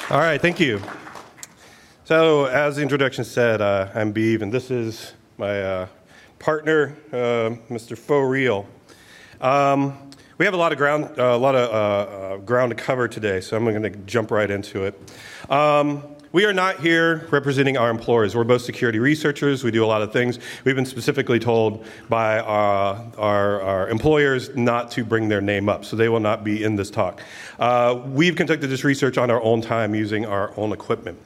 All right, thank you. So, as the introduction said, I'm Beeve, and this is my partner, Mr. Faux Real. We have a lot of ground to cover today, so I'm going to jump right into it. We are not here representing our employers. We're both security researchers. We do a lot of things. We've been specifically told by our employers not to bring their name up, so they will not be in this talk. We've conducted this research on our own time using our own equipment.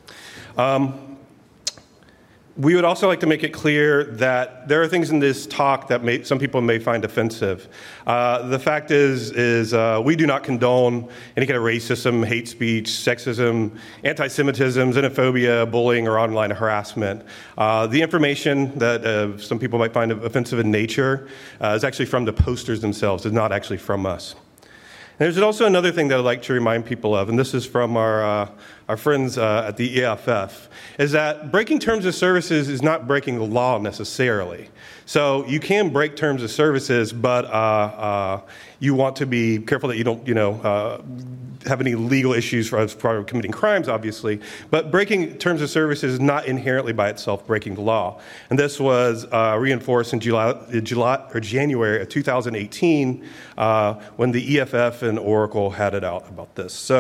We would also like to make it clear that there are things in this talk that some people may find offensive. The fact is we do not condone any kind of racism, hate speech, sexism, anti-Semitism, xenophobia, bullying, or online harassment. The information that some people might find offensive in nature is actually from the posters themselves. It's not actually from us. There's also another thing that I'd like to remind people of, and this is from our friends at the EFF, is that breaking terms of services is not breaking the law necessarily. So you can break terms of services, but you want to be careful that you don't, have any legal issues for committing crimes, obviously. But breaking terms of services is not inherently by itself breaking the law. And this was reinforced in January of 2018 when the EFF and Oracle had it out about this.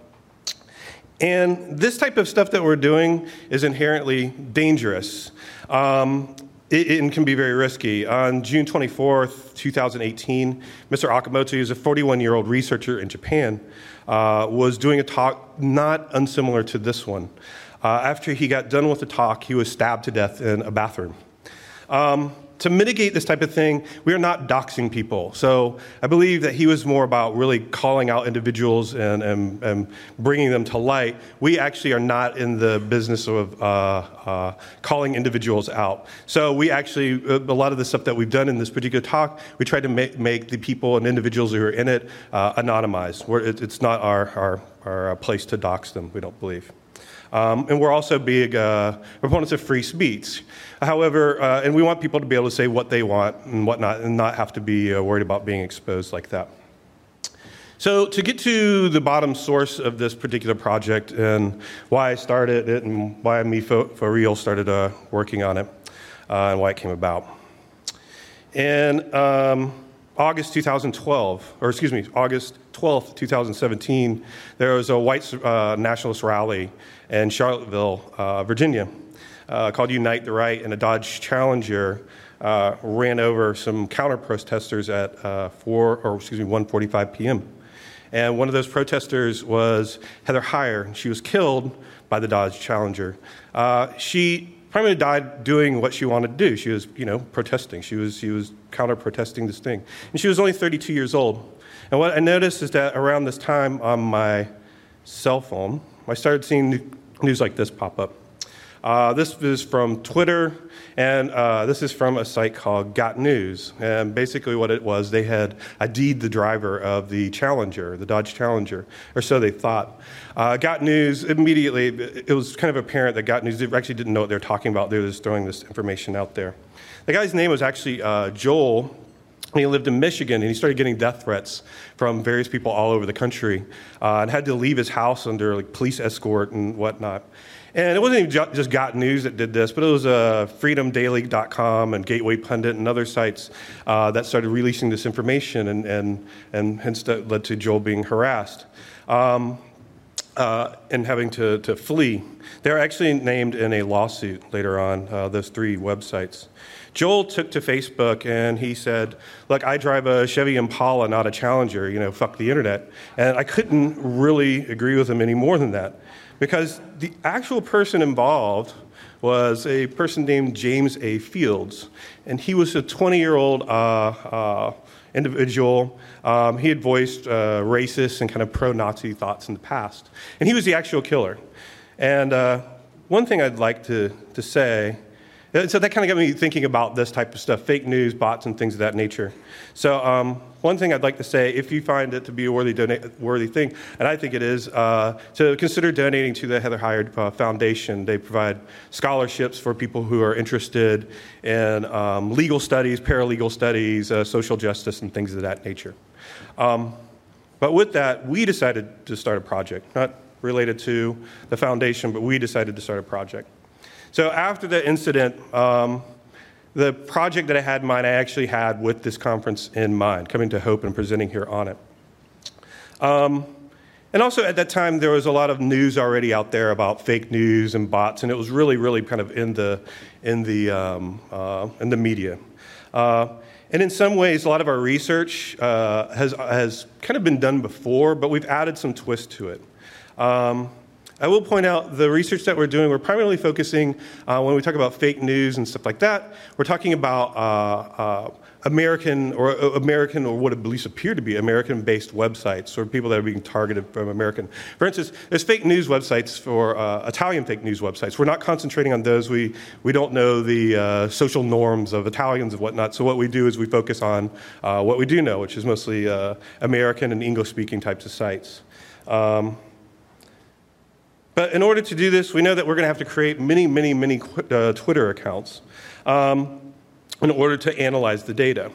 And this type of stuff that we're doing is inherently dangerous. It can be very risky. On June 24th, 2018, Mr. Okamoto, who's a 41-year-old researcher in Japan, was doing a talk not unsimilar to this one. After he got done with the talk, he was stabbed to death in a bathroom. To mitigate this type of thing, we are not doxing people. So I believe that he was more about really calling out individuals and bringing them to light. We actually are not in the business of calling individuals out. So we actually, a lot of the stuff that we've done in this particular talk, we tried to make the people and individuals who are in it anonymized. It's not our place to dox them, we don't believe. And we're also big proponents of free speech. However, and we want people to be able to say what they want and whatnot and not have to be worried about being exposed like that. So to get to the bottom source of this particular project and why I started it and why me for real started working on it and why it came about. In August 12th, 2017, there was a white nationalist rally in Charlottesville, Virginia, called Unite the Right, and a Dodge Challenger ran over some counter-protesters at 1:45 p.m. And one of those protesters was Heather Heyer, and she was killed by the Dodge Challenger. She primarily died doing what she wanted to do. She was, protesting. She was counter-protesting this thing. And she was only 32 years old. And what I noticed is that around this time on my cell phone, I started seeing news like this pop up. This is from Twitter, and this is from a site called Got News. And basically what it was, they had ID'd the driver of the Challenger, the Dodge Challenger, or so they thought. Got News, immediately, it was kind of apparent that Got News actually didn't know what they were talking about. They were just throwing this information out there. The guy's name was actually Joel. He lived in Michigan, and he started getting death threats from various people all over the country and had to leave his house under police escort and whatnot. And it wasn't even just Got News that did this, but it was freedomdaily.com and Gateway Pundit and other sites that started releasing this information, and hence that led to Joel being harassed and having to flee. They were actually named in a lawsuit later on, those three websites. Joel took to Facebook and he said, look, I drive a Chevy Impala, not a Challenger, fuck the internet. And I couldn't really agree with him any more than that, because the actual person involved was a person named James A. Fields, and he was a 20-year-old individual. He had voiced racist and kind of pro-Nazi thoughts in the past, and he was the actual killer. And one thing I'd like to say, so that kind of got me thinking about this type of stuff, fake news, bots, and things of that nature. So one thing I'd like to say, if you find it to be a worthy thing, and I think it is, to consider donating to the Heather Heyer Foundation. They provide scholarships for people who are interested in legal studies, paralegal studies, social justice, and things of that nature. But with that, we decided to start a project, not related to the foundation, but we decided to start a project. So after the incident, the project that I had in mind, I actually had with this conference in mind, coming to Hope and presenting here on it. And also at that time, there was a lot of news already out there about fake news and bots, and it was really, really kind of in the media. And in some ways, a lot of our research has kind of been done before, but we've added some twist to it. I will point out the research that we're doing, we're primarily focusing, when we talk about fake news and stuff like that, we're talking about American or what at least appear to be American-based websites, or people that are being targeted from American. For instance, there's fake news websites for Italian fake news websites. We're not concentrating on those. We don't know the social norms of Italians and whatnot, so what we do is we focus on what we do know, which is mostly American and English-speaking types of sites. But in order to do this, we know that we're going to have to create many Twitter accounts in order to analyze the data.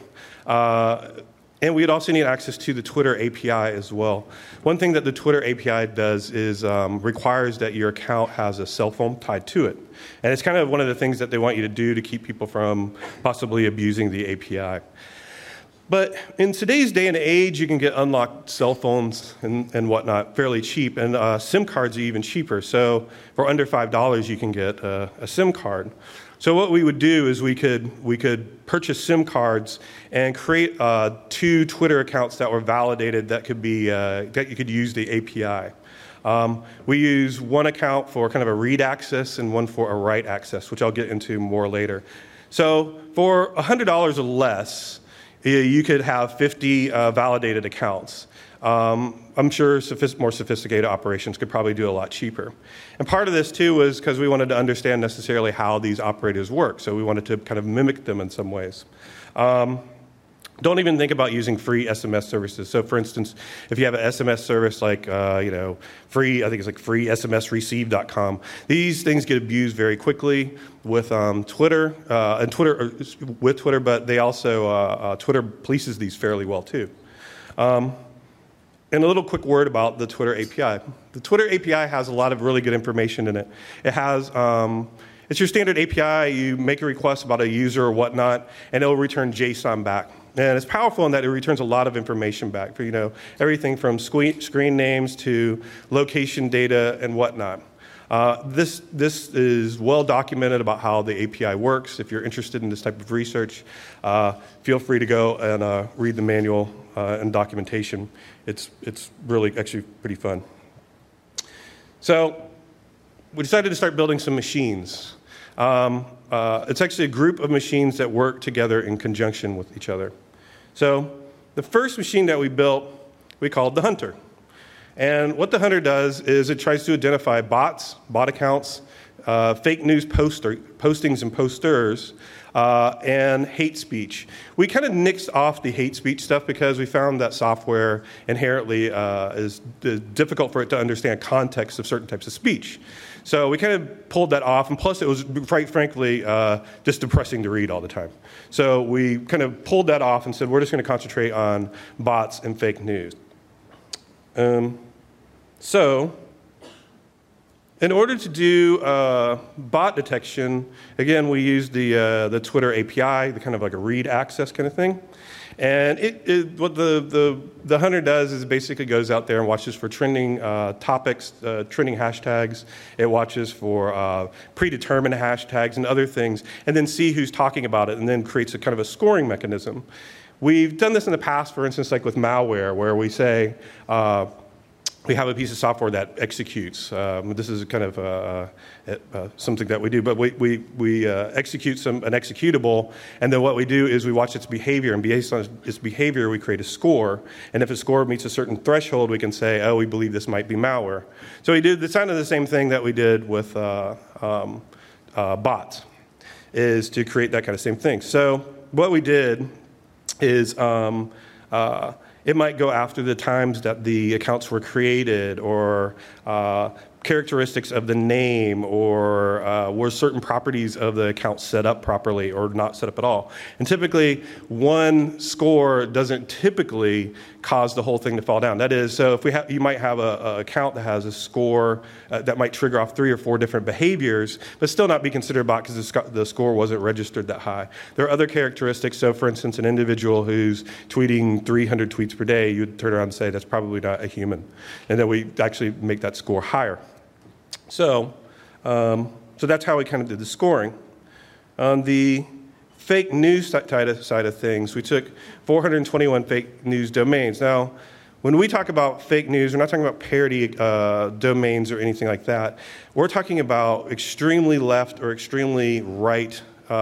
And we'd also need access to the Twitter API as well. One thing that the Twitter API does is requires that your account has a cell phone tied to it. And it's kind of one of the things that they want you to do to keep people from possibly abusing the API. But in today's day and age, you can get unlocked cell phones and whatnot fairly cheap, and SIM cards are even cheaper. So for under $5, you can get a SIM card. So what we would do is we could purchase SIM cards and create 2 Twitter accounts that were validated that could be that you could use the API. We use one account for kind of a read access and one for a write access, which I'll get into more later. So for $100 or less, you could have 50 validated accounts. I'm sure more sophisticated operations could probably do a lot cheaper. And part of this, too, was because we wanted to understand necessarily how these operators work. So we wanted to kind of mimic them in some ways. Don't even think about using free SMS services. So, for instance, if you have an SMS service like, free, I think it's like freesmsreceive.com, these things get abused very quickly with Twitter, with Twitter, but they also, Twitter polices these fairly well, too. And a little quick word about the Twitter API. The Twitter API has a lot of really good information in it. It has, it's your standard API. You make a request about a user or whatnot, and it'll return JSON back. And it's powerful in that it returns a lot of information back for, everything from screen names to location data and whatnot. This is well documented about how the API works. If you're interested in this type of research, feel free to go and read the manual and documentation. It's really actually pretty fun. So we decided to start building some machines. It's actually a group of machines that work together in conjunction with each other. So the first machine that we built, we called the Hunter. And what the Hunter does is it tries to identify bots, bot accounts, fake news postings and posters, and hate speech. We kind of nixed off the hate speech stuff because we found that software inherently is difficult for it to understand context of certain types of speech. So we kind of pulled that off, and plus it was, quite frankly, just depressing to read all the time. So we kind of pulled that off and said, we're just going to concentrate on bots and fake news. So in order to do bot detection, again, we used the Twitter API, the kind of like a read access kind of thing. And what the Hunter does is basically goes out there and watches for trending topics, trending hashtags. It watches for predetermined hashtags and other things, and then see who's talking about it, and then creates a kind of a scoring mechanism. We've done this in the past, for instance, like with malware, where we say, we have a piece of software that executes. This is kind of something that we do, but we execute an executable, and then what we do is we watch its behavior, and based on its behavior, we create a score. And if a score meets a certain threshold, we can say, oh, we believe this might be malware. So we did kind of the same thing that we did with bots, is to create that kind of same thing. So what we did is it might go after the times that the accounts were created, or kind characteristics of the name, or were certain properties of the account set up properly or not set up at all. And typically, one score doesn't typically cause the whole thing to fall down. That is, so if you might have an account that has a score that might trigger off 3 or 4 different behaviors, but still not be considered a bot because the score wasn't registered that high. There are other characteristics. So, for instance, an individual who's tweeting 300 tweets per day, you'd turn around and say that's probably not a human, and then we actually make that score higher. So that's how we kind of did the scoring. On the fake news side of things, we took 421 fake news domains. Now, when we talk about fake news, we're not talking about parody domains or anything like that. We're talking about extremely left or extremely right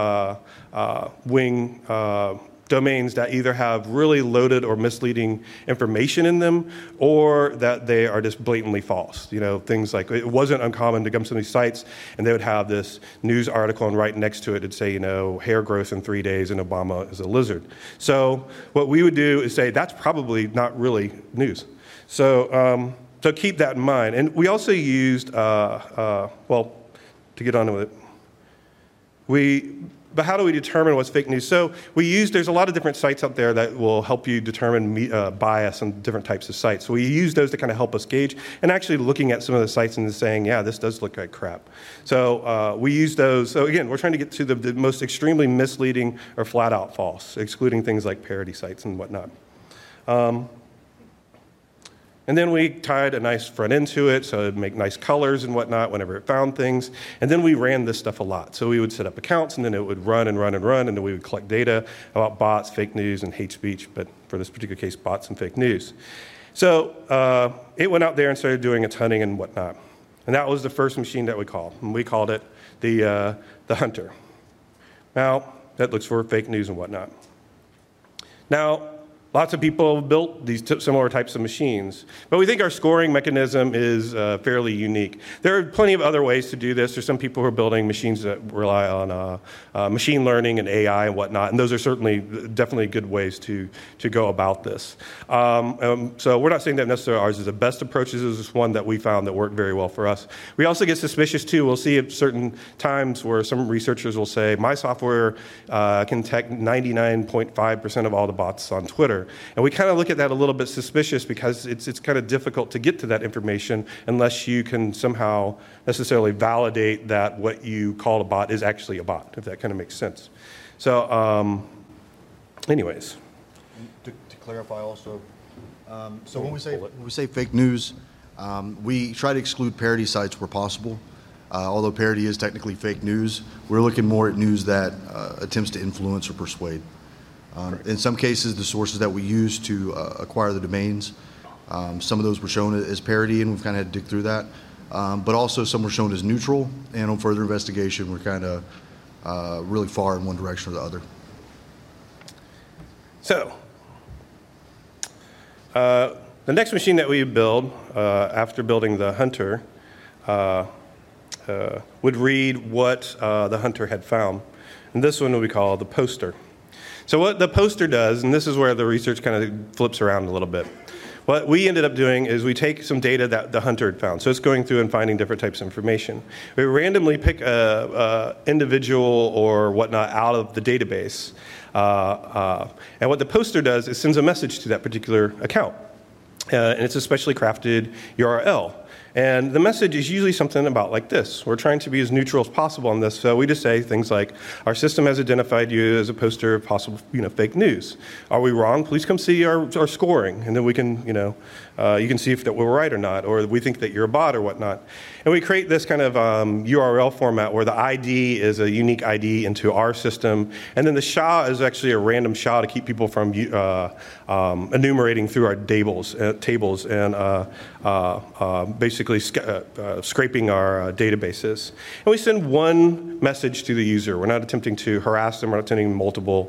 wing domains that either have really loaded or misleading information in them, or that they are just blatantly false. You know, things like, it wasn't uncommon to come to some of these sites and they would have this news article and right next to it it'd say, you know, hair growth in 3 days and Obama is a lizard. So what we would do is say that's probably not really news. So keep that in mind. And we also used, to get on with it, but how do we determine what's fake news? So there's a lot of different sites out there that will help you determine bias on different types of sites. So we use those to kind of help us gauge, and actually looking at some of the sites and saying, yeah, this does look like crap. So we use those. So again, we're trying to get to the most extremely misleading or flat out false, excluding things like parody sites and whatnot. And then we tied a nice front end to it, so it'd make nice colors and whatnot whenever it found things. And then we ran this stuff a lot. So we would set up accounts, and then it would run and run and run, and then we would collect data about bots, fake news, and hate speech, but for this particular case, bots and fake news. So it went out there and started doing its hunting and whatnot. And that was the first machine that we called. And we called it the Hunter. Now, that looks for fake news and whatnot. Now, lots of people have built these similar types of machines, but we think our scoring mechanism is fairly unique. There are plenty of other ways to do this. There's some people who are building machines that rely on machine learning and AI and whatnot, and those are definitely good ways to go about this. So we're not saying that necessarily ours is the best approach. This is just one that we found that worked very well for us. We also get suspicious, too. We'll see at certain times where some researchers will say, my software can detect 99.5% of all the bots on Twitter. And we kind of look at that a little bit suspicious because it's kind of difficult to get to that information unless you can somehow necessarily validate that what you call a bot is actually a bot, if that kind of makes sense. So anyways. To clarify also, so when we say fake news, we try to exclude parody sites where possible. Although parody is technically fake news, we're looking more at news that attempts to influence or persuade. In some cases, the sources that we use to acquire the domains, some of those were shown as parody, and we've kind of had to dig through that. But also some were shown as neutral, and on further investigation, we're kind of really far in one direction or the other. So the next machine that we build after building the Hunter would read what the Hunter had found. And this one we call the Poster. So what the Poster does, and this is where the research kind of flips around a little bit. What we ended up doing is we take some data that the Hunter had found. So it's going through and finding different types of information. We randomly pick an individual or whatnot out of the database. And what the Poster does is sends a message to that particular account. And it's a specially crafted URL. And the message is usually something about like this. We're trying to be as neutral as possible on this, so we just say things like, our system has identified you as a poster of possible fake news. Are we wrong? Please come see our scoring, and then we can, you can see if that we're right or not, or we think that you're a bot or whatnot. And we create this kind of URL format where the ID is a unique ID into our system, and then the SHA is actually a random SHA to keep people from enumerating through our tables and basically scraping our databases. And we send one message to the user. We're not attempting to harass them. We're not sending multiple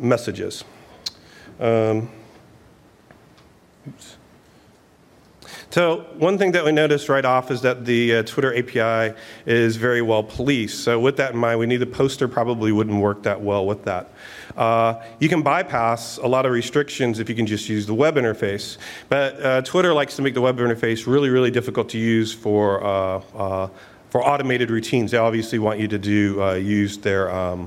messages. Oops. So one thing that we noticed right off is that the Twitter API is very well policed. So with that in mind, we knew the poster probably wouldn't work that well with that. You can bypass a lot of restrictions if you can just use the web interface. But Twitter likes to make the web interface really, really difficult to use for automated routines. They obviously want you to use their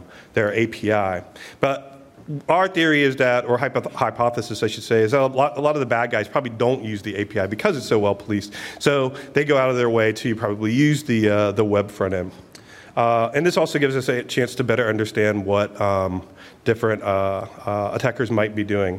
API. But our theory is that, or hypothesis, I should say, is that a lot of the bad guys probably don't use the API because it's so well policed. So they go out of their way to probably use the web front end. And this also gives us a chance to better understand what different attackers might be doing.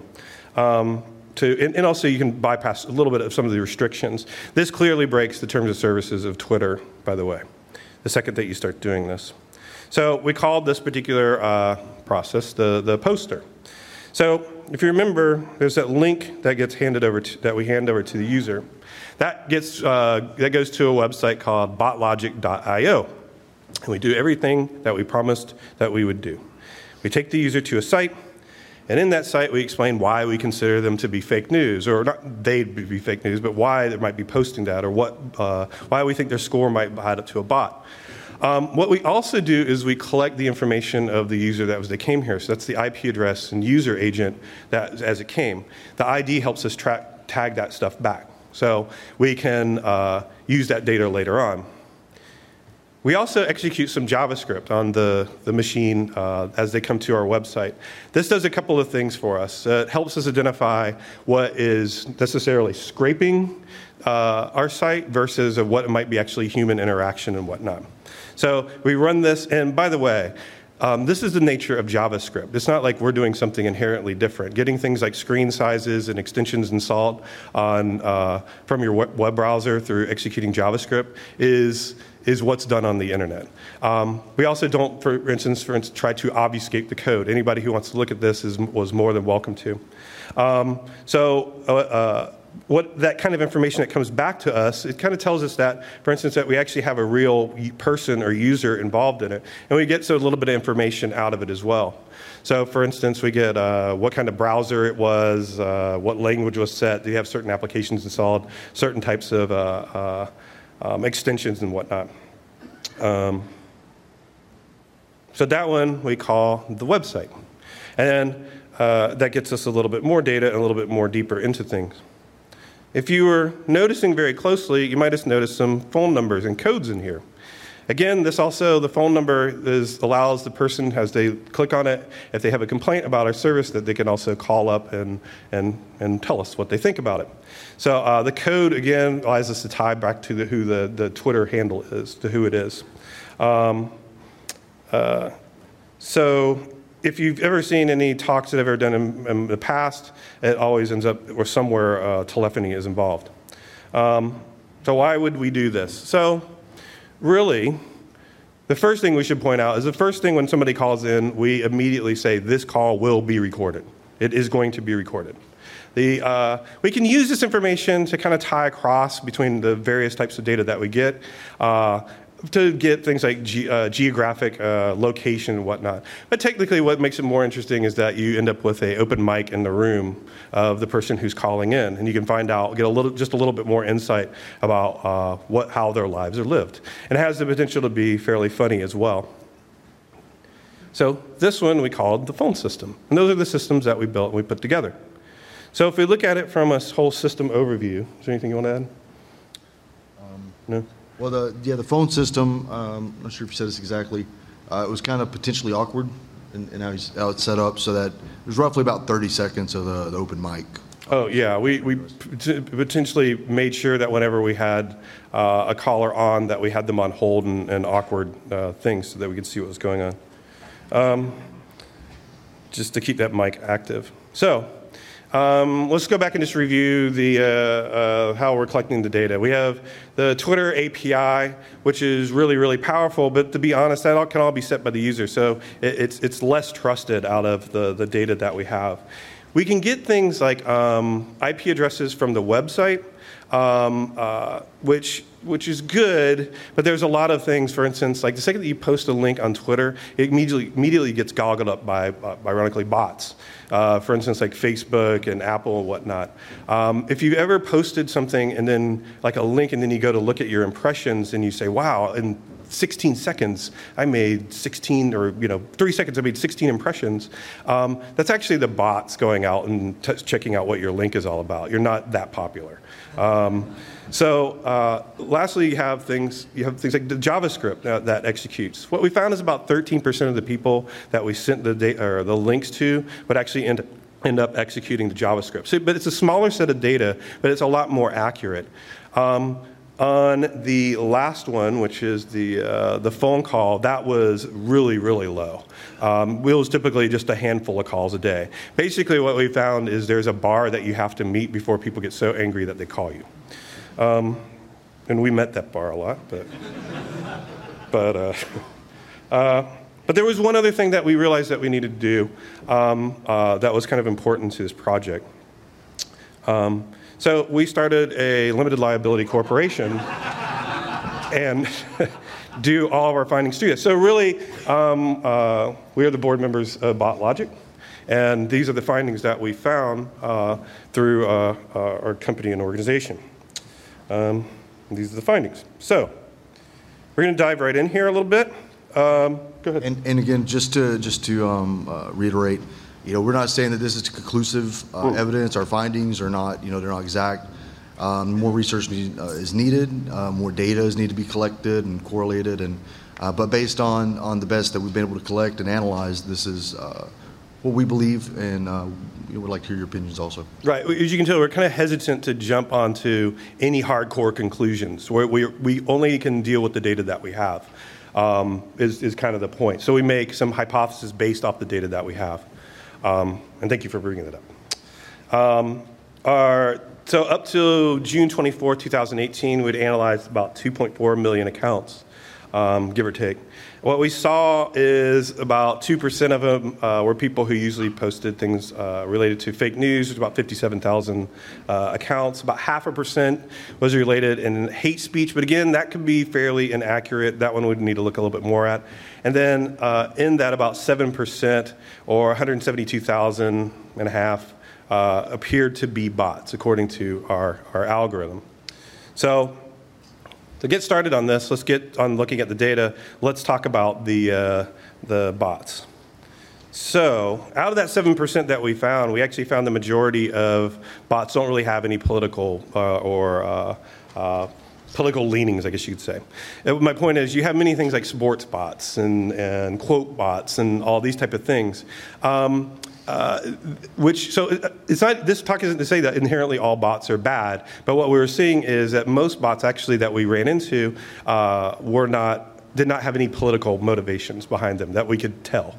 And also you can bypass a little bit of some of the restrictions. This clearly breaks the terms of services of Twitter, by the way, the second that you start doing this. So we called this particular process the poster. So if you remember, there's that link that gets handed over that we hand over to the user. That goes to a website called botlogic.io. And we do everything that we promised that we would do. We take the user to a site, and in that site we explain why we consider them to be fake news, or not they'd be fake news, but why they might be posting that, or why we think their score might add up to a bot. What we also do is we collect the information of the user they came here. So that's the IP address and user agent that as it came. The ID helps us tag that stuff back. So we can use that data later on. We also execute some JavaScript on the machine as they come to our website. This does a couple of things for us. It helps us identify what is necessarily scraping our site versus what might be actually human interaction and whatnot. So we run this, and by the way, this is the nature of JavaScript. It's not like we're doing something inherently different. Getting things like screen sizes and extensions installed from your web browser through executing JavaScript is what's done on the internet. We also don't, for instance, try to obfuscate the code. Anybody who wants to look at this was more than welcome to. What that kind of information that comes back to us, it kind of tells us that, for instance, that we actually have a real person or user involved in it, and we get a little bit of information out of it as well. So, for instance, we get what kind of browser it was, what language was set, do you have certain applications installed, certain types of extensions and whatnot. So that one we call the website. And that gets us a little bit more data and a little bit more deeper into things. If you were noticing very closely, you might have noticed some phone numbers and codes in here. Again, the phone number allows the person, as they click on it, if they have a complaint about our service, that they can also call up and tell us what they think about it. So the code, again, allows us to tie back to who the Twitter handle is, to who it is. So if you've ever seen any talks that I've ever done in the past, it always ends up where somewhere telephony is involved. So why would we do this? So really, the first thing we should point out is the first thing when somebody calls in, we immediately say, this call will be recorded. It is going to be recorded. We can use this information to kind of tie across between the various types of data that we get to get things like geographic location and whatnot. But technically what makes it more interesting is that you end up with an open mic in the room of the person who's calling in, and you can get just a little bit more insight about how their lives are lived. And it has the potential to be fairly funny as well. So this one we called the phone system. And those are the systems that we built and we put together. So if we look at it from a whole system overview, is there anything you want to add? No? Well, the phone system, I'm not sure if you said this exactly, it was kind of potentially awkward in how it's set up, so that it was roughly about 30 seconds of the open mic. Oh, yeah. We potentially made sure that whenever we had a caller on, that we had them on hold and awkward things so that we could see what was going on, just to keep that mic active. So let's go back and just review how we're collecting the data. We have the Twitter API, which is really, really powerful, but to be honest, that can all be set by the user, so it's less trusted out of the data that we have. We can get things like IP addresses from the website, which is good, but there's a lot of things. For instance, like the second that you post a link on Twitter, it immediately gets goggled up by, ironically, bots. For instance, like Facebook and Apple and whatnot. If you ever posted something and then like a link, and then you go to look at your impressions and you say, wow, in 16 seconds, I made 16, or 3 seconds, I made 16 impressions. That's actually the bots going out and checking out what your link is all about. You're not that popular. Lastly, you have things like the JavaScript that executes. What we found is about 13% of the people that we sent the links to would actually end up executing the JavaScript. But it's a smaller set of data, but it's a lot more accurate. On the last one, which is the phone call, that was really, really low. It was typically just a handful of calls a day. Basically, what we found is there's a bar that you have to meet before people get so angry that they call you. And we met that bar a lot, but there was one other thing that we realized that we needed to do that was kind of important to this project. So we started a limited liability corporation and do all of our findings through this. So really, we are the board members of BotLogic, and these are the findings that we found through our company and organization. These are the findings. So we're going to dive right in here a little bit. Go ahead. And again, just to reiterate, we're not saying that this is conclusive evidence. Our findings are not, they're not exact. More research is needed. More data is needed to be collected and correlated. But based on the best that we've been able to collect and analyze, this is what we believe, and we'd like to hear your opinions also. Right. As you can tell, we're kind of hesitant to jump onto any hardcore conclusions. We only can deal with the data that we have, is kind of the point. So we make some hypotheses based off the data that we have. And thank you for bringing that up. So up to June 24, 2018, we'd analyzed about 2.4 million accounts, give or take. What we saw is about 2% of them were people who usually posted things related to fake news. There's about 57,000 accounts. About 0.5% was related in hate speech. But again, that could be fairly inaccurate. That one would need to look a little bit more at. And then in that, about 7%, or 172,000 and a half, appeared to be bots, according to our algorithm. So to get started on this, let's get on looking at the data. Let's talk about the bots. So out of that 7% that we found, we actually found the majority of bots don't really have any political or political leanings, I guess you could say. My point is, you have many things like sports bots and quote bots and all these type of things. It's not, this talk isn't to say that inherently all bots are bad, but what we were seeing is that most bots actually that we ran into did not have any political motivations behind them that we could tell.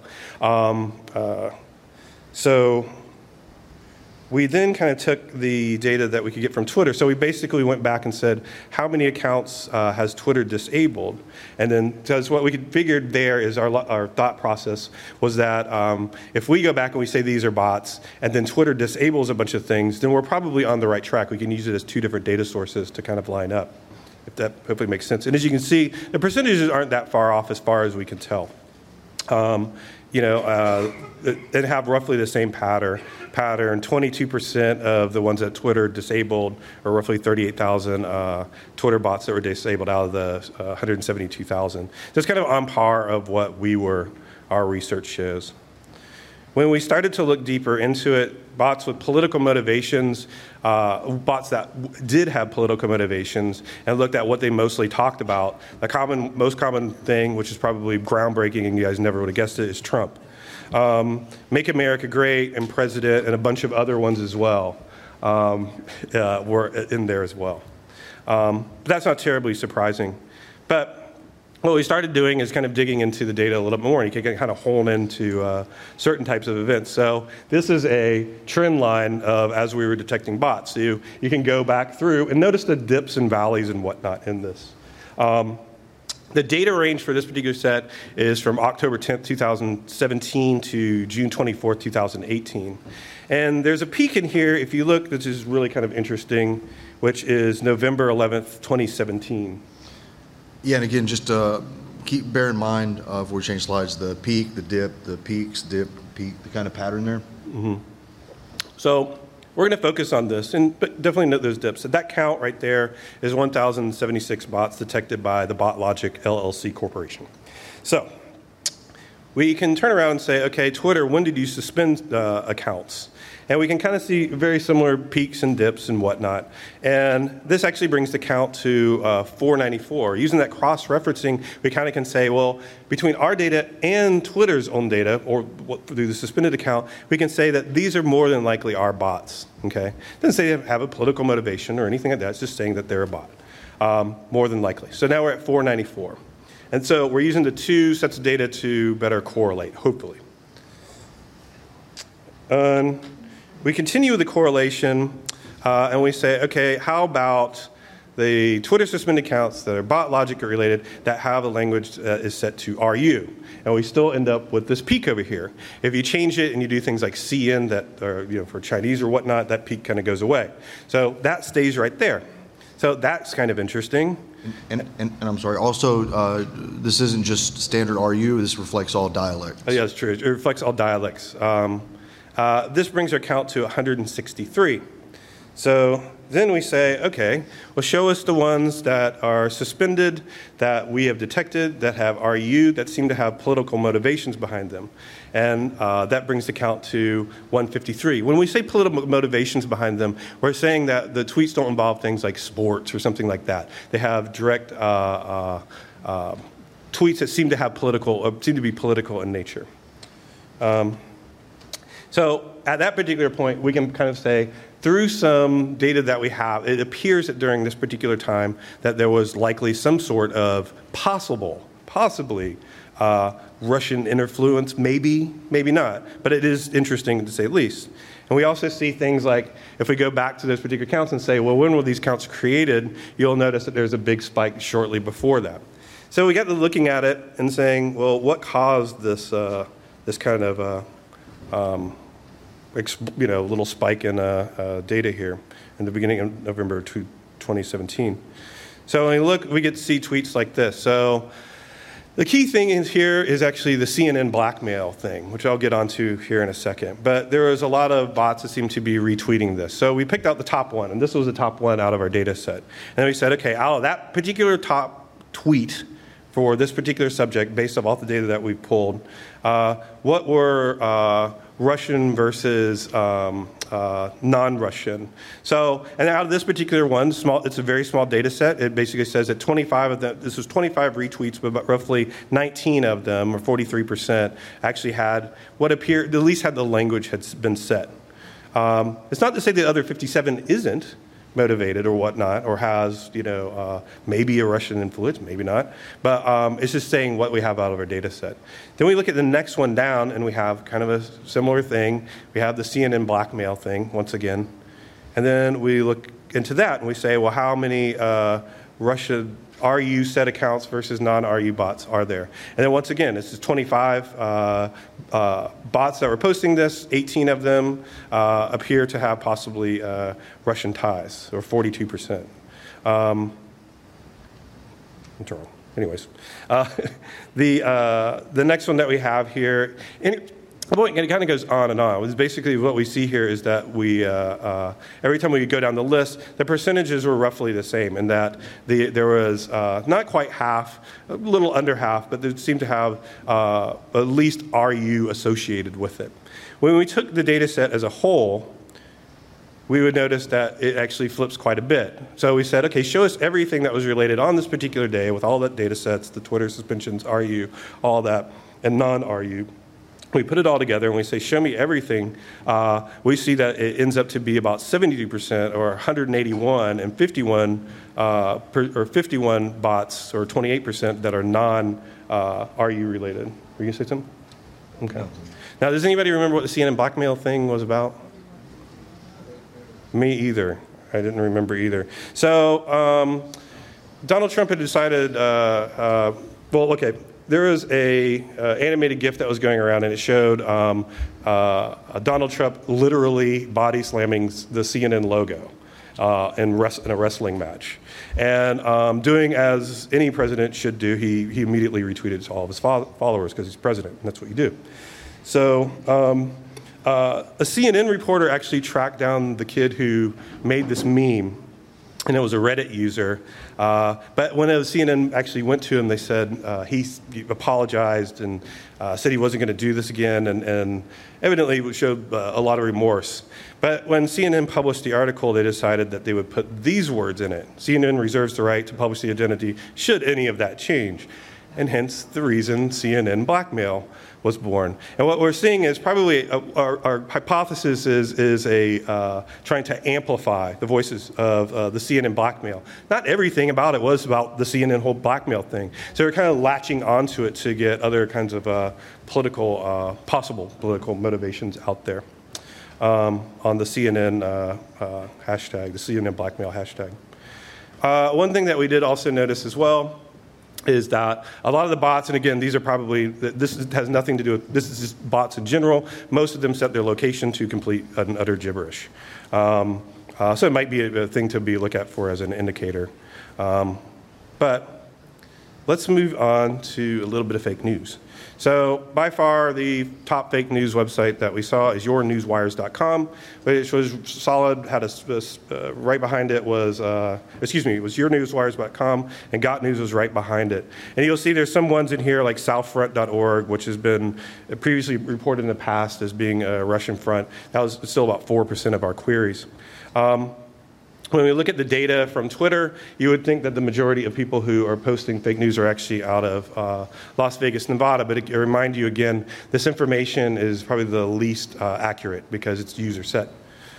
So we then kind of took the data that we could get from Twitter. So we basically went back and said, how many accounts has Twitter disabled? And then, because what we figured there is our thought process was that if we go back and we say these are bots, and then Twitter disables a bunch of things, then we're probably on the right track. We can use it as two different data sources to kind of line up, if that hopefully makes sense. And as you can see, the percentages aren't that far off as far as we can tell. They have roughly the same pattern. 22% of the ones that Twitter disabled, or roughly 38,000 Twitter bots that were disabled out of the 172,000. So it's kind of on par of what our research shows. When we started to look deeper into it, bots with political motivations, bots that did have political motivations, and looked at what they mostly talked about, the most common thing, which is probably groundbreaking and you guys never would have guessed it, is Trump. Make America Great and President and a bunch of other ones as well were in there as well. But that's not terribly surprising. But what we started doing is kind of digging into the data a little bit more, and you can kind of hone into certain types of events. So this is a trend line of as we were detecting bots. So you can go back through and notice the dips and valleys and whatnot in this. The data range for this particular set is from October 10th, 2017 to June 24th, 2018. And there's a peak in here, if you look, this is really kind of interesting. which is November 11th, 2017. Yeah, and again, just bear in mind if we change slides, the peak, the dip, the peaks, dip, peak, the kind of pattern there. So we're going to focus on this, but definitely note those dips. So that count right there is 1,076 bots detected by the BotLogic LLC Corporation. So we can turn around and say, okay, Twitter, when did you suspend accounts? And we can kind of see very similar peaks and dips and whatnot. And this actually brings the count to 494. Using that cross-referencing, we kind of can say, well, between our data and Twitter's own data, or through the suspended account, we can say that these are more than likely our bots. Okay? It doesn't say they have a political motivation or anything like that. It's just saying that they're a bot, more than likely. So now we're at 494. And so we're using the two sets of data to better correlate, hopefully. We continue with the correlation, and we say, okay, how about the Twitter suspended accounts that are BotLogic related that have a language that is set to RU? And we still end up with this peak over here. If you change it and you do things like CN that are, for Chinese or whatnot, that peak kind of goes away. So that stays right there. So that's kind of interesting. And I'm sorry, also, this isn't just standard RU, this reflects all dialects. Oh, yeah, that's true. It reflects all dialects. This brings our count to 163. So then we say, okay, well, show us the ones that are suspended, that we have detected, that have RU, that seem to have political motivations behind them. And that brings the count to 153. When we say political motivations behind them, we're saying that the tweets don't involve things like sports or something like that. They have direct tweets that seem to be political in nature. So at that particular point, we can kind of say, through some data that we have, it appears that during this particular time that there was likely some sort of possibly Russian influence, maybe not. But it is interesting to say the least. And we also see things like, if we go back to those particular counts and say, well, when were these counts created, you'll notice that there's a big spike shortly before that. So we got to looking at it and saying, well, what caused this kind of little spike in data here in the beginning of November 2017. So when we look, we get to see tweets like this. So the key thing here is actually the CNN blackmail thing, which I'll get onto here in a second. But there was a lot of bots that seem to be retweeting this. So we picked out the top one, and this was the top one out of our data set. And then we said, okay, out of that particular top tweet for this particular subject, based off all the data that we pulled, what were Russian versus non-Russian. So, and out of this particular one, it's a very small data set. It basically says that 25 of them, this was 25 retweets, but roughly 19 of them, or 43%, actually had what appeared, at least had the language had been set. It's not to say the other 57 isn't motivated or whatnot, or has, maybe a Russian influence, maybe not. But it's just saying what we have out of our data set. Then we look at the next one down, and we have kind of a similar thing. We have the CNN blackmail thing, once again. And then we look into that, and we say, well, how many Russian RU set accounts versus non-RU bots are there? And then once again, this is 25 bots that were posting this. 18 of them appear to have possibly Russian ties, or 42%. Anyways, the next one that we have here, and it kind of goes on and on. It's basically what we see here is that we, every time we go down the list, the percentages were roughly the same, in that there was not quite half, a little under half, but they seemed to have at least RU associated with it. When we took the data set as a whole, we would notice that it actually flips quite a bit. So we said, okay, show us everything that was related on this particular day with all that data sets, the Twitter suspensions, RU, all that, and non-RU. We put it all together and we say, show me everything. We see that it ends up to be about 72% or 181 and 51 bots or 28% that are non-RU related. Were you going to say something? Okay. Now, does anybody remember what the CNN blackmail thing was about? Me either. I didn't remember either. So Donald Trump had decided, there was a animated GIF that was going around, and it showed Donald Trump literally body slamming the CNN logo. in a wrestling match. And doing as any president should do, he immediately retweeted to all of his followers because he's president, and that's what you do. So a CNN reporter actually tracked down the kid who made this meme, and it was a Reddit user. But when CNN actually went to him, they said he apologized and said he wasn't going to do this again, and evidently showed a lot of remorse. But when CNN published the article, they decided that they would put these words in it. CNN reserves the right to publish the identity should any of that change. And hence the reason CNN blackmail was born. And what we're seeing is probably our hypothesis is trying to amplify the voices of the CNN blackmail. Not everything about it was about the CNN whole blackmail thing. So we're kind of latching onto it to get other kinds of possible political motivations out there on the CNN hashtag, the CNN blackmail hashtag. One thing that we did also notice as well is that a lot of the bots, and again, these are probably, this has nothing to do with, this is just bots in general. Most of them set their location to complete and utter gibberish. So it might be a thing to look at for as an indicator. But let's move on to a little bit of fake news. So by far, the top fake news website that we saw is yournewswires.com, which was solid, had right behind it was, it was yournewswires.com, and Got News was right behind it. And you'll see there's some ones in here like southfront.org, which has been previously reported in the past as being a Russian front. That was still about 4% of our queries. When we look at the data from Twitter, you would think that the majority of people who are posting fake news are actually out of Las Vegas, Nevada. But I remind you again, this information is probably the least accurate because it's user set.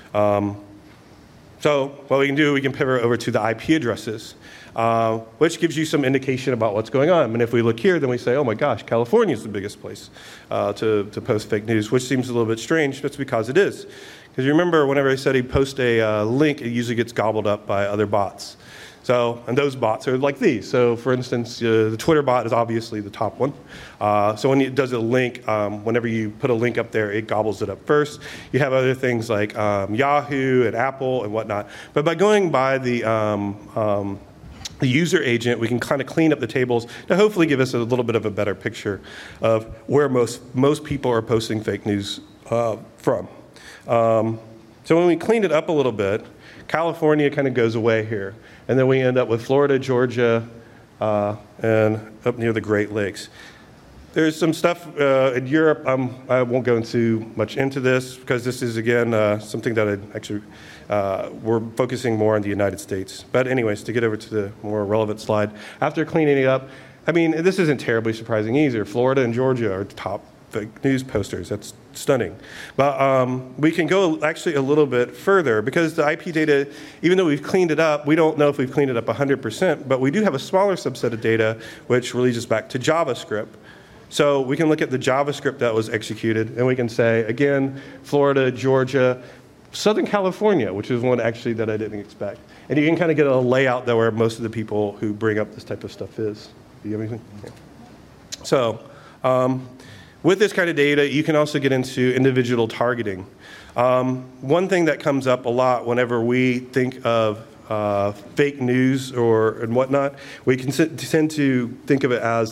So what we can do, we can pivot over to the IP addresses, which gives you some indication about what's going on. And if we look here, then we say, oh my gosh, California is the biggest place to post fake news, which seems a little bit strange. That's because it is. Because you remember, whenever I said he post a link, it usually gets gobbled up by other bots. So, and those bots are like these. So, for instance, the Twitter bot is obviously the top one. So when it does a link, whenever you put a link up there, it gobbles it up first. You have other things like Yahoo and Apple and whatnot. But by going by the user agent, we can kind of clean up the tables to hopefully give us a little bit of a better picture of where most people are posting fake news from. So when we cleaned it up a little bit, California kind of goes away here. And then we end up with Florida, Georgia, and up near the Great Lakes. There's some stuff in Europe. I won't go much into this because this is, again, something that we're focusing more on the United States. But anyways, to get over to the more relevant slide, after cleaning it up, I mean, this isn't terribly surprising either. Florida and Georgia are the top fake news posters. That's stunning. But we can go actually a little bit further because the IP data, even though we've cleaned it up, we don't know if we've cleaned it up 100%, but we do have a smaller subset of data which leads us back to JavaScript. So we can look at the JavaScript that was executed, and we can say, again, Florida, Georgia, Southern California, which is one actually that I didn't expect. And you can kind of get a layout there where most of the people who bring up this type of stuff is. Do you have anything? Yeah. So, with this kind of data, you can also get into individual targeting. One thing that comes up a lot whenever we think of fake news and whatnot, we can tend to think of it as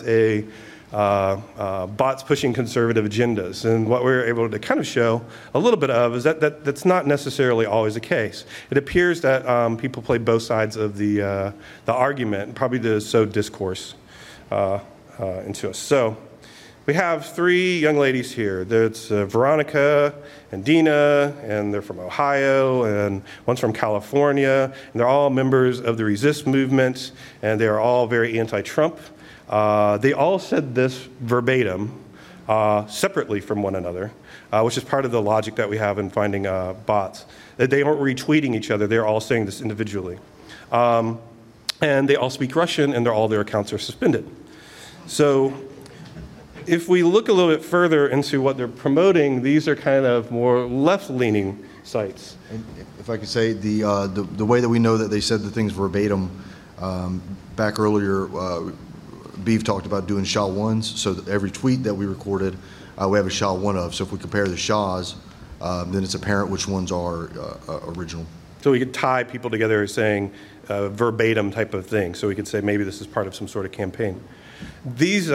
bots pushing conservative agendas. And what we're able to kind of show a little bit of is that's not necessarily always the case. It appears that people play both sides of the argument, probably to sow discourse into us. So we have three young ladies here. There's Veronica and Dina, and they're from Ohio, and one's from California, and they're all members of the Resist movement, and they are all very anti-Trump. They all said this verbatim, separately from one another, which is part of the logic that we have in finding bots. They aren't retweeting each other, they're all saying this individually. And they all speak Russian, and all their accounts are suspended. So if we look a little bit further into what they're promoting, these are kind of more left-leaning sites. And if I could say, the way that we know that they said the things verbatim, back earlier, Beef talked about doing SHA-1s, so that every tweet that we recorded, we have a SHA-1 of. So if we compare the SHAs, then it's apparent which ones are original. So we could tie people together saying verbatim type of thing. So we could say maybe this is part of some sort of campaign. These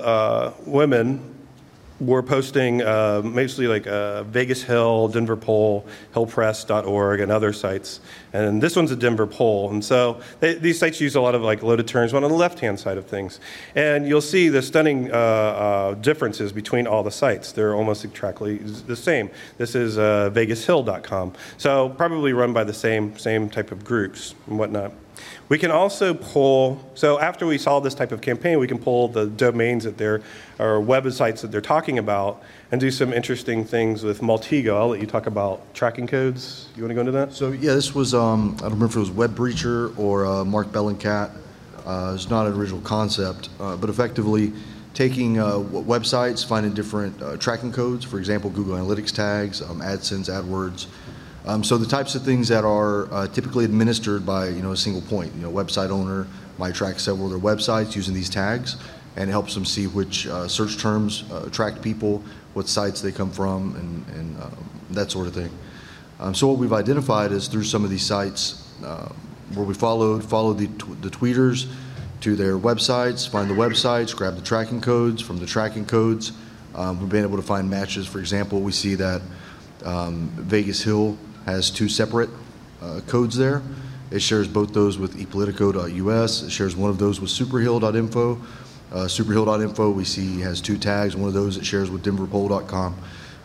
women were posting mostly like Vegas Hill, Denver Poll, hillpress.org, and other sites. And this one's a Denver Poll. And so these sites use a lot of like loaded terms on the left-hand side of things. And you'll see the stunning differences between all the sites. They're almost exactly the same. This is vegashill.com. So probably run by the same type of groups and whatnot. We can also pull, so after we solve this type of campaign, we can pull the domains that they're, or websites that they're talking about and do some interesting things with Maltego. I'll let you talk about tracking codes. You want to go into that? So yeah, this was, I don't remember if it was Web Breacher or Mark Bellingcat. It's not an original concept, but effectively taking websites, finding different tracking codes, for example, Google Analytics tags, AdSense, AdWords. So the types of things that are typically administered by a single point. Website owner might track several of their websites using these tags, and it helps them see which search terms attract people, what sites they come from, and that sort of thing. So what we've identified is through some of these sites where we followed the tweeters to their websites, find the websites, grab the tracking codes. From the tracking codes, we've been able to find matches. For example, we see that Vegas Hill has two separate codes there. It shares both those with epolitico.us. It shares one of those with superhill.info. Superhill.info we see has two tags. One of those it shares with denverpoll.com.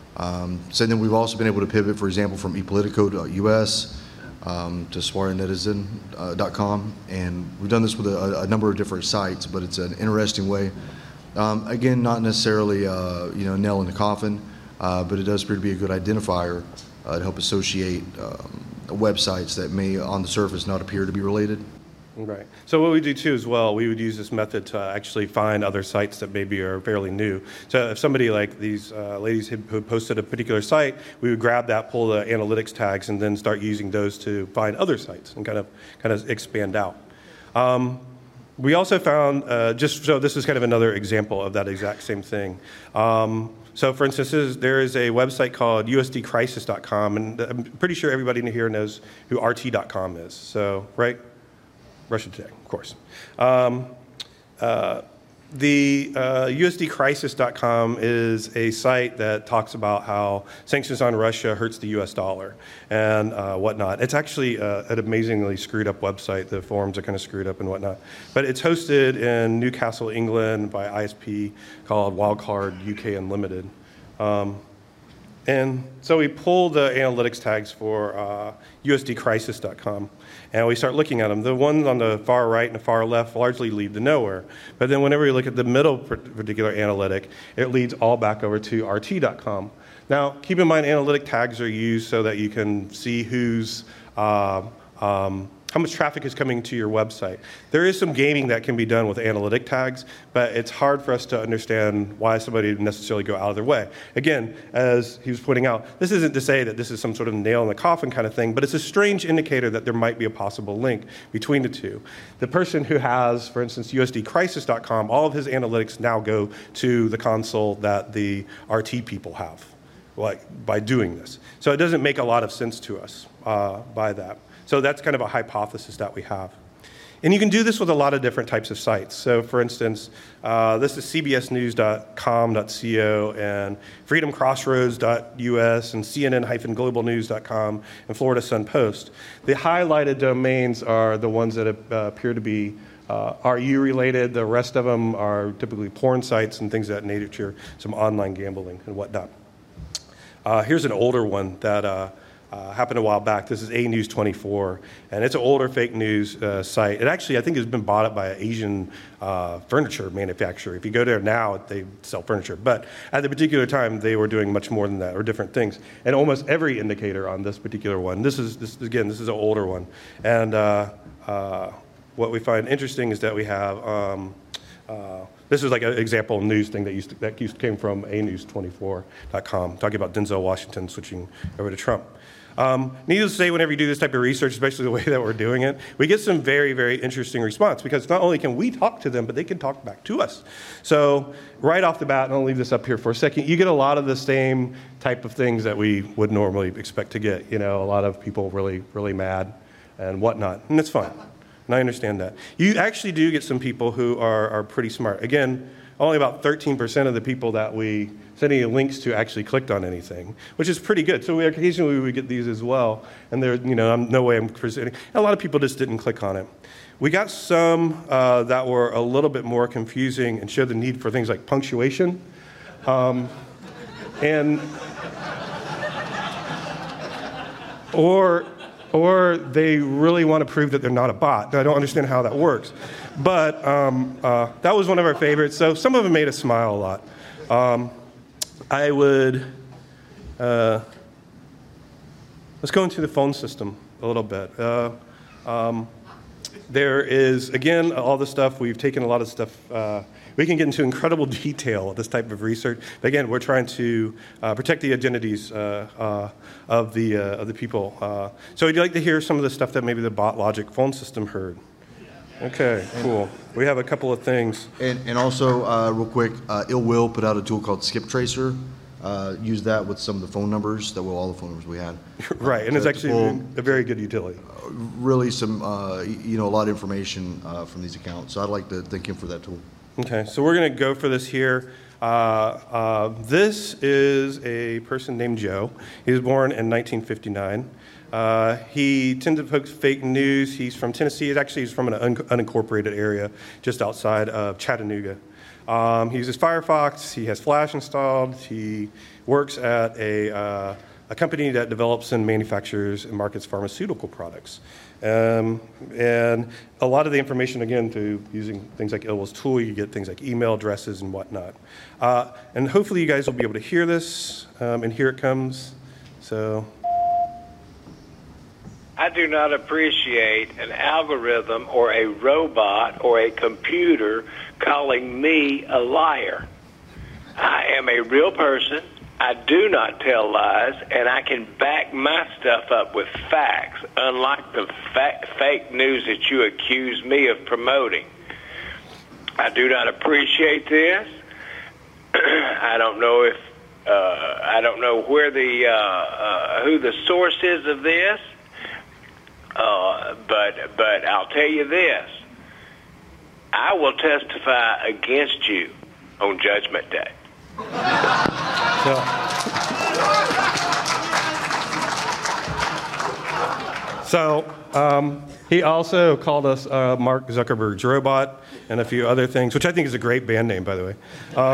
So then we've also been able to pivot, for example, from epolitico.us to swarinetizen.com. And we've done this with a number of different sites, but it's an interesting way. Again, not necessarily nail in the coffin, but it does appear to be a good identifier to help associate websites that may, on the surface, not appear to be related. Right. So what we do too as well, we would use this method to actually find other sites that maybe are fairly new. So if somebody like these ladies who posted a particular site, we would grab that, pull the analytics tags, and then start using those to find other sites and kind of expand out. We also found, so this is kind of another example of that exact same thing. So, for instance, there is a website called usdcrisis.com, and I'm pretty sure everybody in here knows who RT.com is. So, right? Russia Today, of course. The USDcrisis.com is a site that talks about how sanctions on Russia hurts the U.S. dollar and whatnot. It's actually an amazingly screwed up website. The forums are kind of screwed up and whatnot. But it's hosted in Newcastle, England by ISP called Wildcard UK Unlimited. And so we pull the analytics tags for USDcrisis.com, and we start looking at them. The ones on the far right and the far left largely lead to nowhere. But then whenever you look at the middle particular analytic, it leads all back over to RT.com. Now, keep in mind, analytic tags are used so that you can see who's how much traffic is coming to your website. There is some gaming that can be done with analytic tags, but it's hard for us to understand why somebody would necessarily go out of their way. Again, as he was pointing out, this isn't to say that this is some sort of nail in the coffin kind of thing, but it's a strange indicator that there might be a possible link between the two. The person who has, for instance, USDcrisis.com, all of his analytics now go to the console that the RT people have, by doing this. So it doesn't make a lot of sense to us by that. So that's kind of a hypothesis that we have. And you can do this with a lot of different types of sites. So for instance, this is cbsnews.com.co and freedomcrossroads.us and cnn-globalnews.com and Florida Sun Post. The highlighted domains are the ones that appear to be RU related. The rest of them are typically porn sites and things of that nature, some online gambling and whatnot. Here's an older one that happened a while back. This is A News 24, and it's an older fake news site. It actually, I think, has been bought up by an Asian furniture manufacturer. If you go there now, they sell furniture. But at the particular time, they were doing much more than that, or different things. And almost every indicator on this particular one, this is an older one. And what we find interesting is that we have, this is like an example news thing that came from anews24.com, talking about Denzel Washington switching over to Trump. Needless to say, whenever you do this type of research, especially the way that we're doing it, we get some very, very interesting response because not only can we talk to them, but they can talk back to us. So right off the bat, and I'll leave this up here for a second, you get a lot of the same type of things that we would normally expect to get. A lot of people really, really mad and whatnot, and it's fine. And I understand that. You actually do get some people who are pretty smart. Again, only about 13% of the people that we send any links to actually clicked on anything, which is pretty good. So occasionally we get these as well, and there, no way I'm presenting. A lot of people just didn't click on it. We got some that were a little bit more confusing and showed the need for things like punctuation, and or they really want to prove that they're not a bot. Now, I don't understand how that works. But that was one of our favorites. So some of them made us smile a lot. I would, let's go into the phone system a little bit. There is, again, all the stuff, we've taken a lot of stuff, we can get into incredible detail of this type of research. But again, we're trying to protect the identities of the people. So would you like to hear some of the stuff that maybe the BotLogic phone system heard? Okay, cool. We have a couple of things. And also, real quick, Ill Will put out a tool called Skip Tracer. Use that with some of the phone numbers, that were all the phone numbers we had. Right, and it's actually a very good utility. Really some, a lot of information from these accounts. So I'd like to thank him for that tool. Okay, so we're going to go for this here. This is a person named Joe. He was born in 1959. He tends to post fake news. He's from Tennessee. He's from an unincorporated area just outside of Chattanooga. He uses Firefox. He has Flash installed. He works at a company that develops and manufactures and markets pharmaceutical products. And a lot of the information, again, through using things like Ill Will's tool, you get things like email addresses and whatnot. And hopefully you guys will be able to hear this, and here it comes. So I do not appreciate an algorithm or a robot or a computer calling me a liar. I am a real person. I do not tell lies, and I can back my stuff up with facts, unlike the fake news that you accuse me of promoting. I do not appreciate this. I don't know if I don't know where who the source is of this. But I'll tell you this. I will testify against you on Judgment Day. So he also called us Mark Zuckerberg's robot and a few other things, which I think is a great band name, by the way.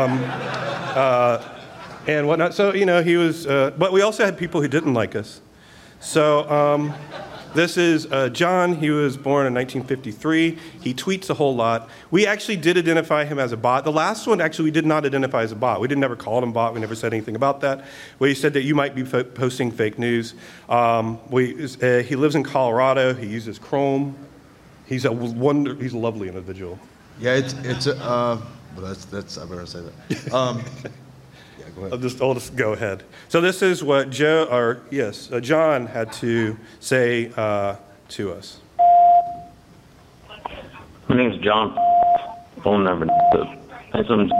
And whatnot. So, he was, but we also had people who didn't like us. So this is John. He was born in 1953. He tweets a whole lot. We actually did identify him as a bot. The last one, actually, we did not identify as a bot. We never called him bot. We never said anything about that. We said that you might be posting fake news. He lives in Colorado. He uses Chrome. He's a lovely individual. Yeah, but that's I better say that. Go ahead. I'll just go ahead. So this is what John had to say to us. My name is John. Phone number 970-005.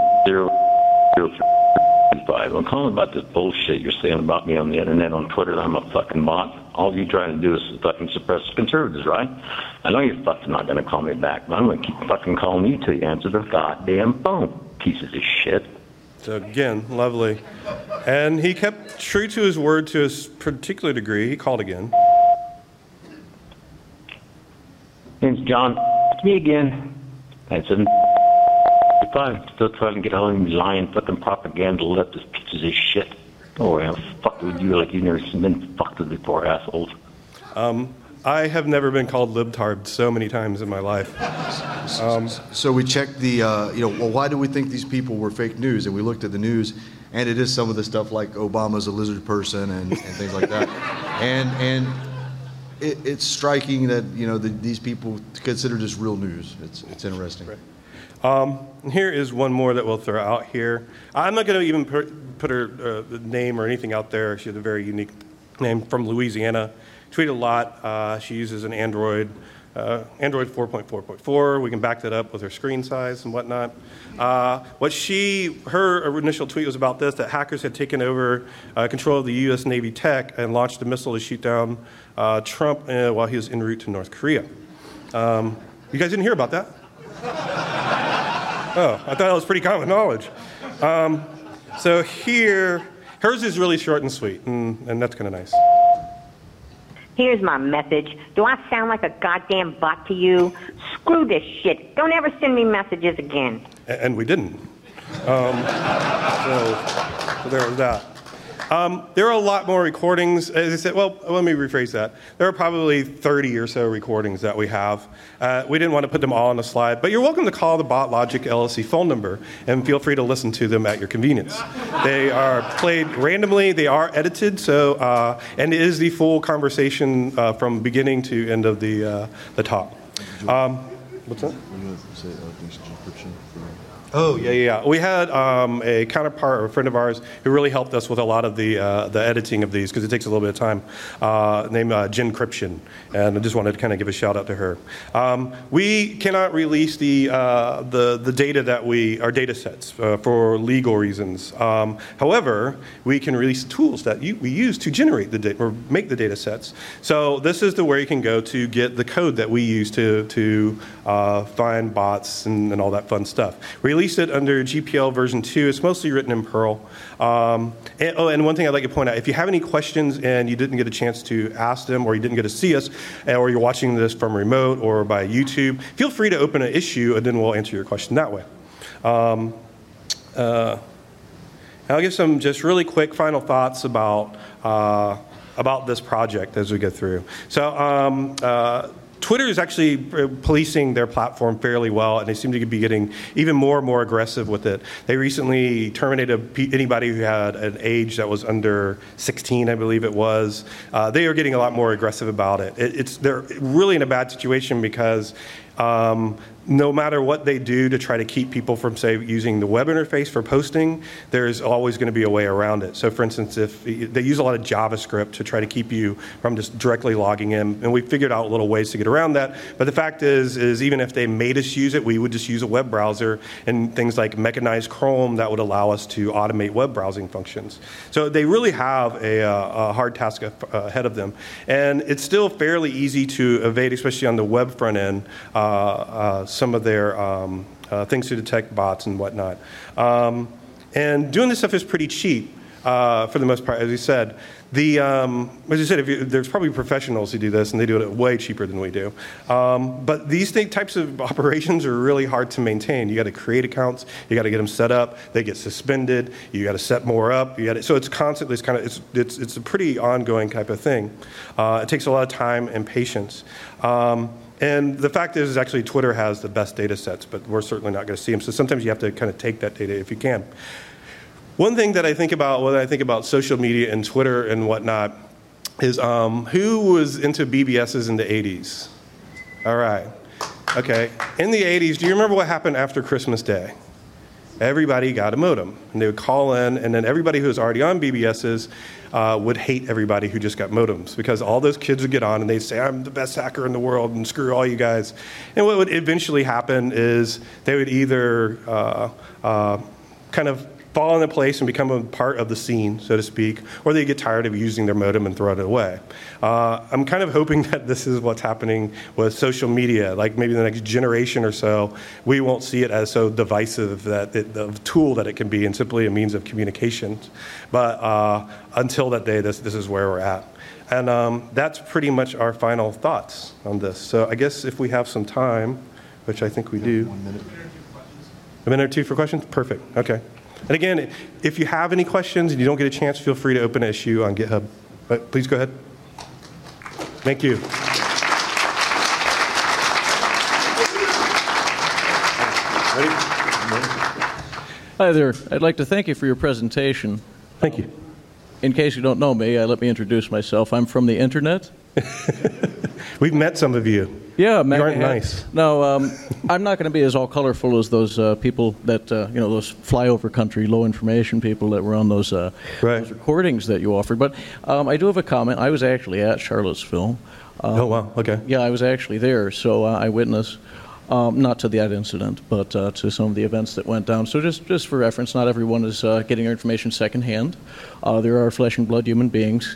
I'm calling about this bullshit you're saying about me on the internet, on Twitter, that I'm a fucking bot. All you're trying to do is fucking suppress conservatives, right? I know you're fucking not going to call me back, but I'm going to keep fucking calling you till you answer the goddamn phone, pieces of shit. So again, lovely. And he kept true to his word to a particular degree. He called again. Name's John. It's me again. 975. Still trying to get all them lying fucking propaganda leftist pieces of shit. Oh, I'll fuck with you like you've never been fucked with before, assholes. I have never been called libtard so many times in my life. So we checked why do we think these people were fake news? And we looked at the news, and it is some of the stuff like Obama's a lizard person and things like that. And it's striking that, these people consider this real news. It's interesting. Right. Here is one more that we'll throw out here. I'm not going to even put her name or anything out there. She has a very unique named from Louisiana. Tweeted a lot. She uses an Android 4.4.4. We can back that up with her screen size and whatnot. Her initial tweet was about this, that hackers had taken over control of the U.S. Navy tech and launched a missile to shoot down Trump while he was en route to North Korea. You guys didn't hear about that? Oh, I thought that was pretty common knowledge. So here, hers is really short and sweet, and that's kind of nice. Here's my message. Do I sound like a goddamn bot to you? Screw this shit. Don't ever send me messages again. And we didn't. So there was that. There are a lot more recordings. As I said, well, let me rephrase that. There are probably 30 or so recordings that we have. We didn't want to put them all on the slide, but you're welcome to call the BotLogic LLC phone number and feel free to listen to them at your convenience. They are played randomly. They are edited, and it is the full conversation from beginning to end of the talk. What's that? Oh, yeah. We had a counterpart or a friend of ours who really helped us with a lot of the editing of these because it takes a little bit of time, named Jen Krypshin, and I just wanted to kind of give a shout out to her. We cannot release the data that our data sets for legal reasons. However, we can release the tools that we use to generate the data or make the data sets. So this is where you can go to get the code that we use to find bots and all that fun stuff. We released it under GPL version 2. It's mostly written in Perl. And one thing I'd like to point out, if you have any questions and you didn't get a chance to ask them or you didn't get to see us or you're watching this from remote or by YouTube, feel free to open an issue and then we'll answer your question that way. I'll give some just really quick final thoughts about this project as we go through. So Twitter is actually policing their platform fairly well, and they seem to be getting even more and more aggressive with it. They recently terminated anybody who had an age that was under 16, I believe it was. They are getting a lot more aggressive about it. They're really in a bad situation because no matter what they do to try to keep people from, say, using the web interface for posting, there's always going to be a way around it. So, for instance, if they use a lot of JavaScript to try to keep you from just directly logging in, and we figured out little ways to get around that. But the fact is even if they made us use it, we would just use a web browser and things like mechanized Chrome that would allow us to automate web browsing functions. So they really have a hard task ahead of them, and it's still fairly easy to evade, especially on the web front end. Some of their things to detect bots and whatnot. And doing this stuff is pretty cheap for the most part, as you said. As you said, there's probably professionals who do this, and they do it way cheaper than we do. But these types of operations are really hard to maintain. You got to create accounts. You got to get them set up. They get suspended. You got to set more up. So it's constantly it's a pretty ongoing type of thing. It takes a lot of time and patience. And the fact is actually Twitter has the best data sets, but we're certainly not going to see them. So sometimes you have to kind of take that data if you can. One thing that I think about when I think about social media and Twitter and whatnot is who was into BBSs in the 80s? All right. Okay. In the 80s, do you remember what happened after Christmas Day? Everybody got a modem, and they would call in, and then everybody who was already on BBSs would hate everybody who just got modems, because all those kids would get on and they'd say, I'm the best hacker in the world and screw all you guys. And what would eventually happen is they would either kind of fall into place and become a part of the scene, so to speak, or they get tired of using their modem and throw it away. I'm kind of hoping that this is what's happening with social media. Like maybe the next generation or so, we won't see it as so divisive the tool that it can be and simply a means of communication. But until that day, this is where we're at. And that's pretty much our final thoughts on this. So I guess if we have some time, which I think we do. 1 minute. A minute or two for questions? Perfect. Okay. And again, if you have any questions and you don't get a chance, feel free to open an issue on GitHub. But please go ahead. Thank you. Ready? Hi there. I'd like to thank you for your presentation. Thank you. In case you don't know me, let me introduce myself. I'm from the internet. We've met some of you. Yeah, You aren't nice. No, I'm not going to be as all colorful as those people that those flyover country, low information people that were on those, those recordings that you offered. But I do have a comment. I was actually at Charlottesville. Oh wow. Okay. Yeah, I was actually there, so I witnessed. Not to that incident, but to some of the events that went down. So just for reference, not everyone is getting their information secondhand. There are flesh and blood human beings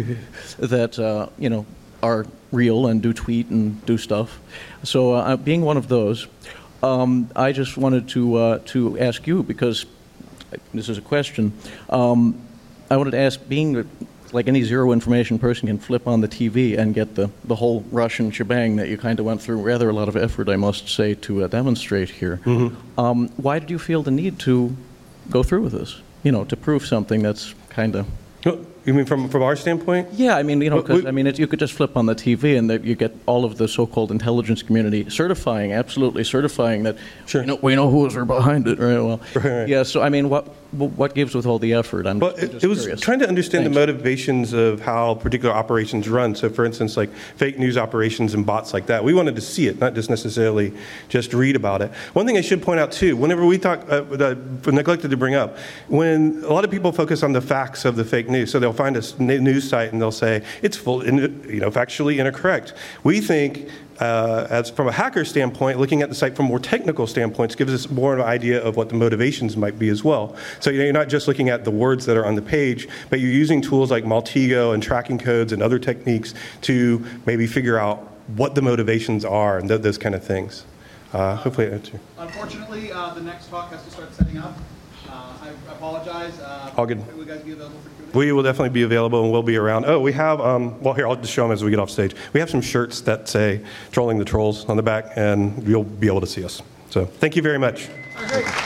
that are real and do tweet and do stuff. So being one of those, I just wanted to ask you, because this is a question. I wanted to ask, being like any zero information person can flip on the TV and get the whole Russian shebang that you kind of went through, rather a lot of effort, I must say, to demonstrate here. Why did you feel the need to go through with this? To prove something that's kind of... You mean from our standpoint? Yeah, I mean, because you could just flip on the TV and you get all of the so-called intelligence community absolutely certifying that we know who was behind it. Right? Well, right. Yeah. So I mean, what gives with all the effort? I'm just it was curious. Trying to understand Thanks. the motivations of how particular operations run. So, for instance, like fake news operations and bots like that, we wanted to see it, not just necessarily just read about it. One thing I should point out too, whenever we talk, neglected to bring up, when a lot of people focus on the facts of the fake news, so they'll find a news site and they'll say it's full, factually incorrect. We think, as from a hacker standpoint, looking at the site from more technical standpoints gives us more of an idea of what the motivations might be as well. So you're not just looking at the words that are on the page, but you're using tools like Maltego and tracking codes and other techniques to maybe figure out what the motivations are and those kind of things. Hopefully I answer. Unfortunately, the next talk has to start setting up. I apologize. All good. Will you guys be available for Q&A? We will definitely be available and we'll be around. Oh, we have, here, I'll just show them as we get off stage. We have some shirts that say Trolling the Trolls on the back, and you'll be able to see us. So thank you very much. All right, great.